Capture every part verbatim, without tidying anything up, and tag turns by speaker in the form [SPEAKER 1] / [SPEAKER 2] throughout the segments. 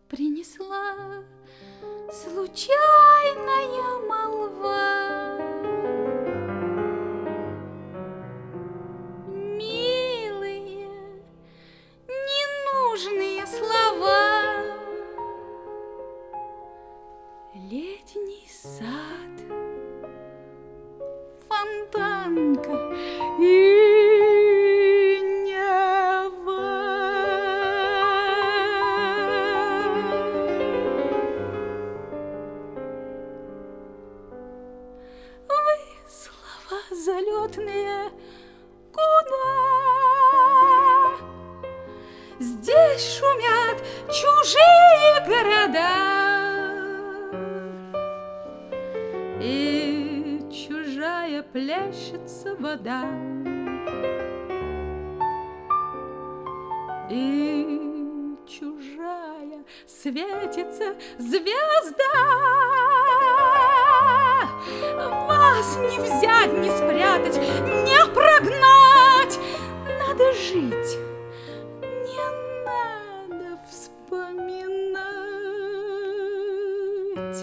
[SPEAKER 1] принесла случайная молва. Милые, ненужные слова. Летний сад, фонтанка и нева. Вы, слова залетные, куда? Здесь шумят чужие города, и чужая плещется вода, и чужая светится звезда. Вас не взять, не спрятать, не прогнать. Надо жить, не надо вспоминать.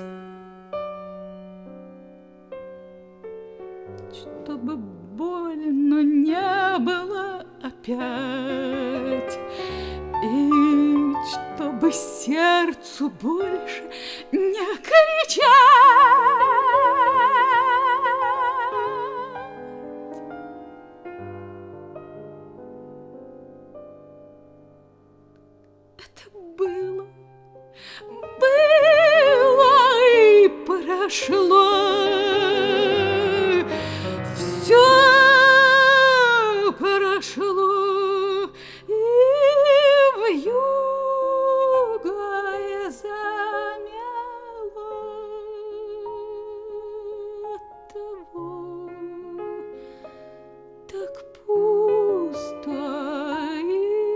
[SPEAKER 1] Чтобы больно не было опять, и чтобы сердцу больше не кричать. Это было, было и прошло. Все прошло, и вьюгой замело. Оттого так пусто и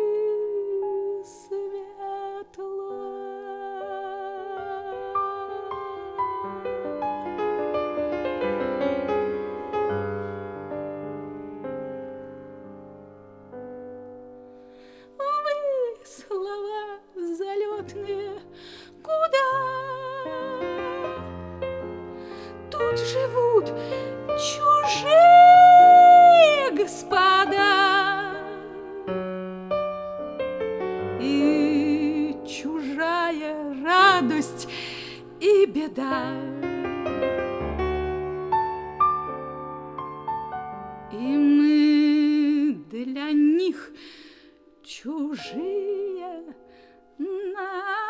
[SPEAKER 1] светло. Слова залетные, куда? Тут живут чужие господа, и чужая радость и беда. И мы для них чужие на